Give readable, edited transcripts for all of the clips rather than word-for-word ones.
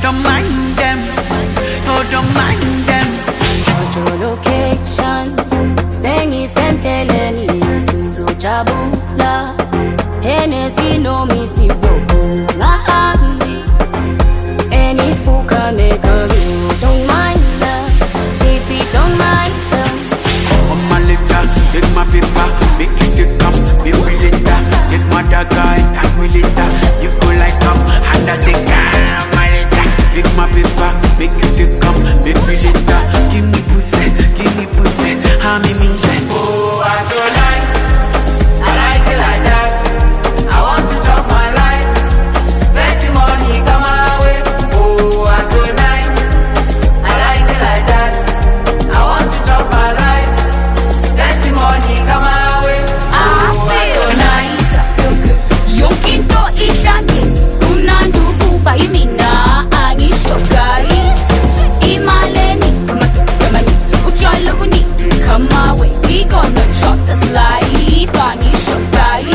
don't mind them. Oh, don't mind them. Your location, Sengi Senteleni, Sizo Chabula, Hennessy no misi bobo, Nahami. Any fuka make a you don't mind them, Titi don't mind them. On my letters, take my paper, make it come, be will later. Take my dagger and tag me later. You go like under the car, my letter. Take my paper, make it come, be will later. Give me pussy, how me mean that? Oh, I so nice, I like it like that. I want to chop my life, plenty money come my way. Oh, I so nice, I like it like that. I want to chop my life, plenty money come my way. I feel nice, I feel good. Yokinto ishani, unandugu baimina, ani shokai. Imaleni, kamani, uchalubuni, come my way. We gonna chop this life, ani shokai.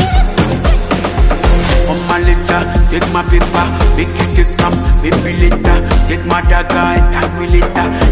On my letter, take my paper, make it come, baby later. Take my dagger and tag me later.